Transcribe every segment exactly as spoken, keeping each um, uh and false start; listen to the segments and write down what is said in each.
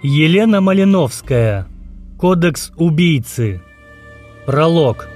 Елена Малиновская. Кодекс убийцы. Пролог.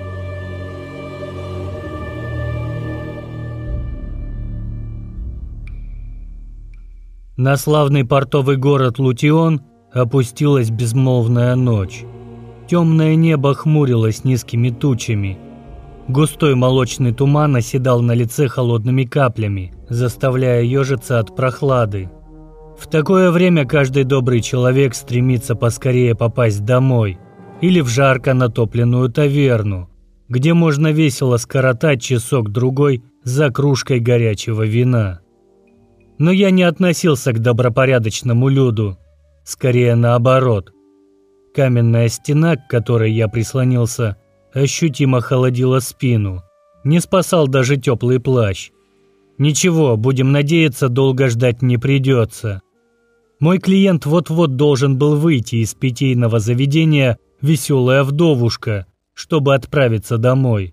На славный портовый город Лутион опустилась безмолвная ночь. Темное небо хмурилось низкими тучами. Густой молочный туман оседал на лице холодными каплями, заставляя ежиться от прохлады. В такое время каждый добрый человек стремится поскорее попасть домой или в жарко натопленную таверну, где можно весело скоротать часок-другой за кружкой горячего вина. Но я не относился к добропорядочному люду, скорее наоборот. Каменная стена, к которой я прислонился, ощутимо холодила спину, не спасал даже теплый плащ. Ничего, будем надеяться, долго ждать не придется. Мой клиент вот-вот должен был выйти из питейного заведения «Веселая вдовушка», чтобы отправиться домой.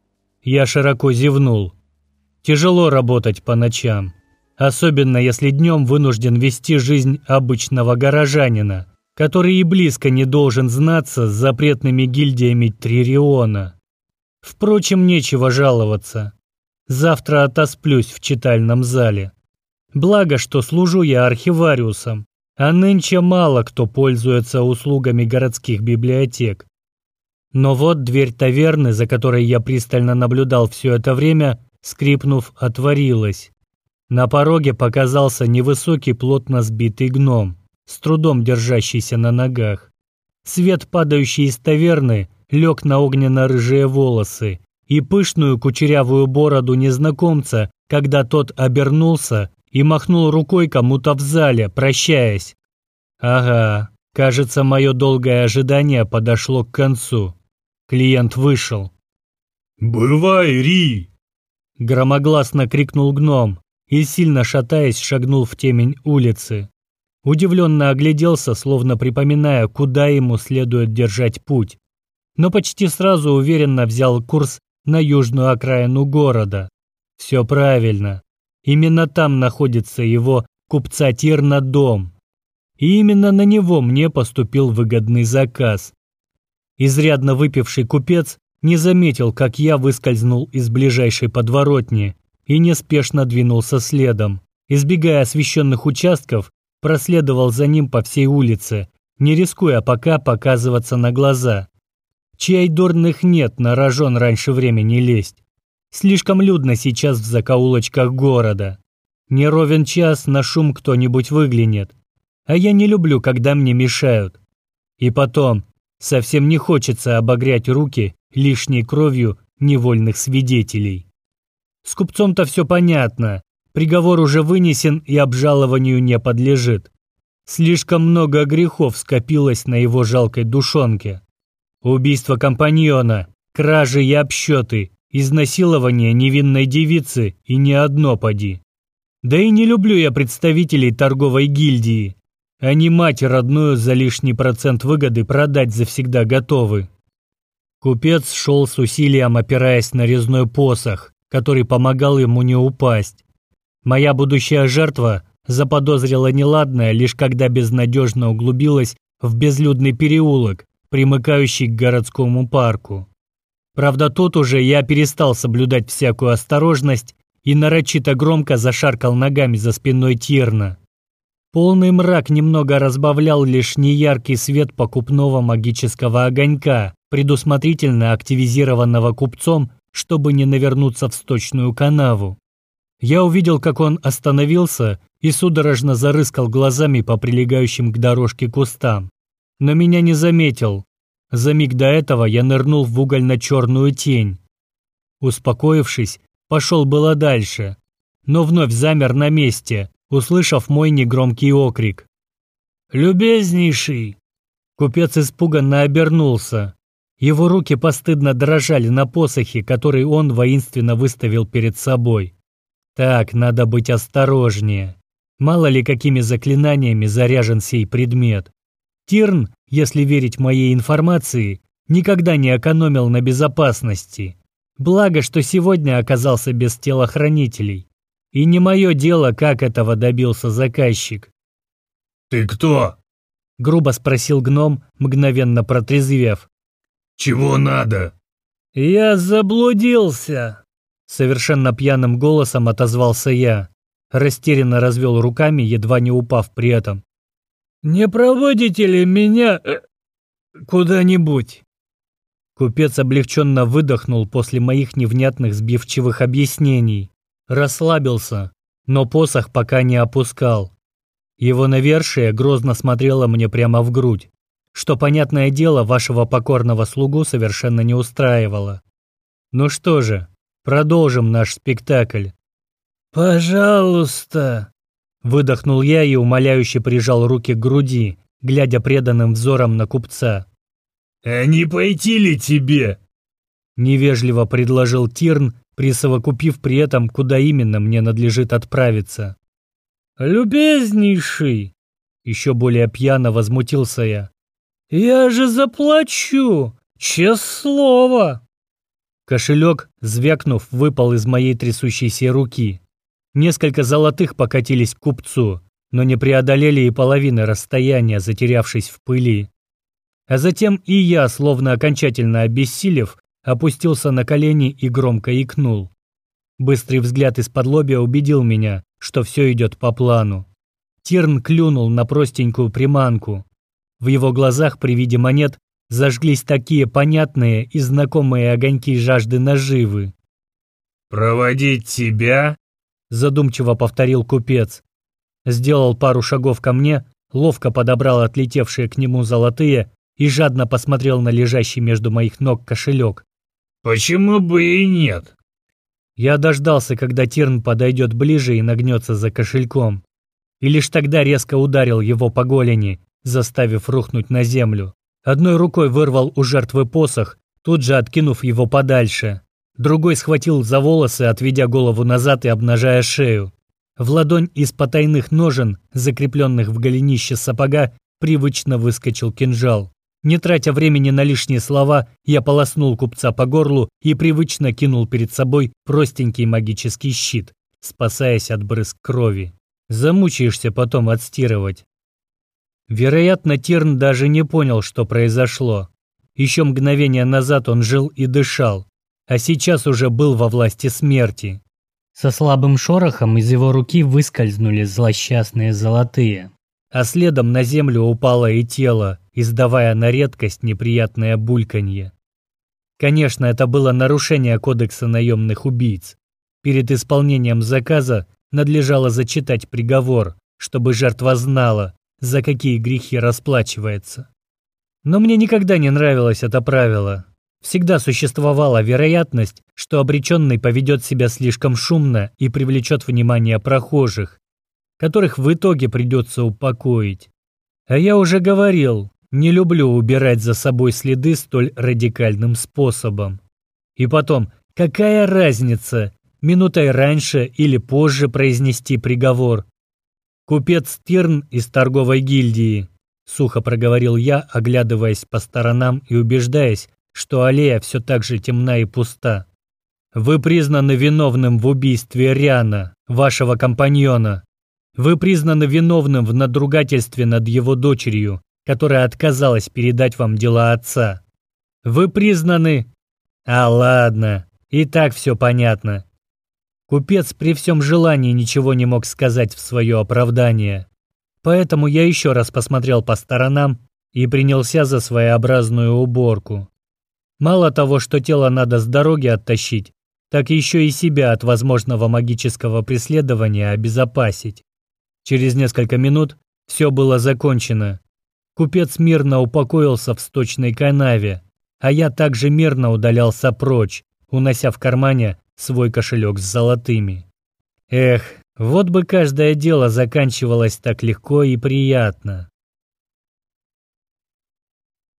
Я широко зевнул. Тяжело работать по ночам, особенно если днем вынужден вести жизнь обычного горожанина, который и близко не должен знаться с запретными гильдиями Тририона. Впрочем, нечего жаловаться. Завтра отосплюсь в читальном зале. Благо, что служу я архивариусом, а нынче мало кто пользуется услугами городских библиотек. Но вот дверь таверны, за которой я пристально наблюдал все это время, скрипнув, отворилась. На пороге показался невысокий, плотно сбитый гном, с трудом держащийся на ногах. Свет, падающий из таверны, лег на огненно-рыжие волосы и пышную кучерявую бороду незнакомца, когда тот обернулся и махнул рукой кому-то в зале, прощаясь. Ага, кажется, мое долгое ожидание подошло к концу. Клиент вышел. «Бывай, Ри!» Громогласно крикнул гном и, сильно шатаясь, шагнул в темень улицы. Удивленно огляделся, словно припоминая, куда ему следует держать путь. Но почти сразу уверенно взял курс на южную окраину города. Все правильно. Именно там находится его купца Тирна дом. И именно на него мне поступил выгодный заказ. Изрядно выпивший купец не заметил, как я выскользнул из ближайшей подворотни и неспешно двинулся следом. Избегая освещенных участков, проследовал за ним по всей улице, не рискуя пока показываться на глаза. Чай дурных нет, на рожон раньше времени лезть. Слишком людно сейчас в закоулочках города. Не ровен час, на шум кто-нибудь выглянет. А я не люблю, когда мне мешают. И потом, совсем не хочется обогрять руки лишней кровью невольных свидетелей. С купцом-то все понятно. Приговор уже вынесен и обжалованию не подлежит. Слишком много грехов скопилось на его жалкой душонке. Убийство компаньона, кражи и обсчеты, изнасилование невинной девицы и не одно поди. Да и не люблю я представителей торговой гильдии. Они мать родную за лишний процент выгоды продать завсегда готовы. Купец шел с усилием, опираясь на резной посох, который помогал ему не упасть. Моя будущая жертва заподозрила неладное, лишь когда безнадежно углубилась в безлюдный переулок, примыкающий к городскому парку. Правда, тут уже я перестал соблюдать всякую осторожность и нарочито громко зашаркал ногами за спиной Тирна. Полный мрак немного разбавлял лишь неяркий свет покупного магического огонька, предусмотрительно активизированного купцом, чтобы не навернуться в сточную канаву. Я увидел, как он остановился и судорожно зарыскал глазами по прилегающим к дорожке кустам. Но меня не заметил. За миг до этого я нырнул в угольно-черную тень. Успокоившись, пошел было дальше, но вновь замер на месте, услышав мой негромкий окрик. «Любезнейший!» Купец испуганно обернулся. Его руки постыдно дрожали на посохе, который он воинственно выставил перед собой. Так, надо быть осторожнее. Мало ли какими заклинаниями заряжен сей предмет. Тирн, если верить моей информации, никогда не экономил на безопасности. Благо, что сегодня оказался без телохранителей. И не мое дело, как этого добился заказчик. «Ты кто?» — грубо спросил гном, мгновенно протрезвев. «Чего надо?» «Я заблудился!» — совершенно пьяным голосом отозвался я. Растерянно развел руками, едва не упав при этом. «Не проводите ли меня э, куда-нибудь?» Купец облегченно выдохнул после моих невнятных сбивчивых объяснений. Расслабился, но посох пока не опускал. Его навершие грозно смотрело мне прямо в грудь, что, понятное дело, вашего покорного слугу совершенно не устраивало. Ну что же, продолжим наш спектакль. «Пожалуйста!» – выдохнул я и умоляюще прижал руки к груди, глядя преданным взором на купца. «А не пойти ли тебе?» – невежливо предложил Тирн, присовокупив при этом, куда именно мне надлежит отправиться. «Любезнейший!» – еще более пьяно возмутился я. «Я же заплачу! Честное слово!» Кошелек, звякнув, выпал из моей трясущейся руки. Несколько золотых покатились к купцу, но не преодолели и половины расстояния, затерявшись в пыли. А затем и я, словно окончательно обессилев, опустился на колени и громко икнул. Быстрый взгляд из-под-лобья убедил меня, что все идет по плану. Тирн клюнул на простенькую приманку. В его глазах при виде монет зажглись такие понятные и знакомые огоньки жажды наживы. «Проводить тебя?» – задумчиво повторил купец. Сделал пару шагов ко мне, ловко подобрал отлетевшие к нему золотые и жадно посмотрел на лежащий между моих ног кошелек. «Почему бы и нет?» Я дождался, когда Тирн подойдет ближе и нагнется за кошельком. И лишь тогда резко ударил его по голени, заставив рухнуть на землю. Одной рукой вырвал у жертвы посох, тут же откинув его подальше. Другой схватил за волосы, отведя голову назад и обнажая шею. В ладонь из потайных ножен, закрепленных в голенище сапога, привычно выскочил кинжал. Не тратя времени на лишние слова, я полоснул купца по горлу и привычно кинул перед собой простенький магический щит, спасаясь от брызг крови. Замучаешься потом отстирывать. Вероятно, Тирн даже не понял, что произошло. Еще мгновение назад он жил и дышал, а сейчас уже был во власти смерти. Со слабым шорохом из его руки выскользнули злосчастные золотые. А следом на землю упало и тело, издавая на редкость неприятное бульканье. Конечно, это было нарушение кодекса наемных убийц. Перед исполнением заказа надлежало зачитать приговор, чтобы жертва знала, за какие грехи расплачивается. Но мне никогда не нравилось это правило. Всегда существовала вероятность, что обреченный поведет себя слишком шумно и привлечет внимание прохожих, которых в итоге придется упокоить. А я уже говорил, не люблю убирать за собой следы столь радикальным способом. И потом, какая разница, минутой раньше или позже произнести приговор? Купец Тирн из торговой гильдии, сухо проговорил я, оглядываясь по сторонам и убеждаясь, что аллея все так же темна и пуста. Вы признаны виновным в убийстве Риана, вашего компаньона. Вы признаны виновным в надругательстве над его дочерью, которая отказалась передать вам дела отца. Вы признаны... А ладно, и так все понятно. Купец при всем желании ничего не мог сказать в свое оправдание. Поэтому я еще раз посмотрел по сторонам и принялся за своеобразную уборку. Мало того, что тело надо с дороги оттащить, так еще и себя от возможного магического преследования обезопасить. Через несколько минут все было закончено. Купец мирно упокоился в сточной канаве, а я также мирно удалялся прочь, унося в кармане свой кошелек с золотыми. Эх, вот бы каждое дело заканчивалось так легко и приятно.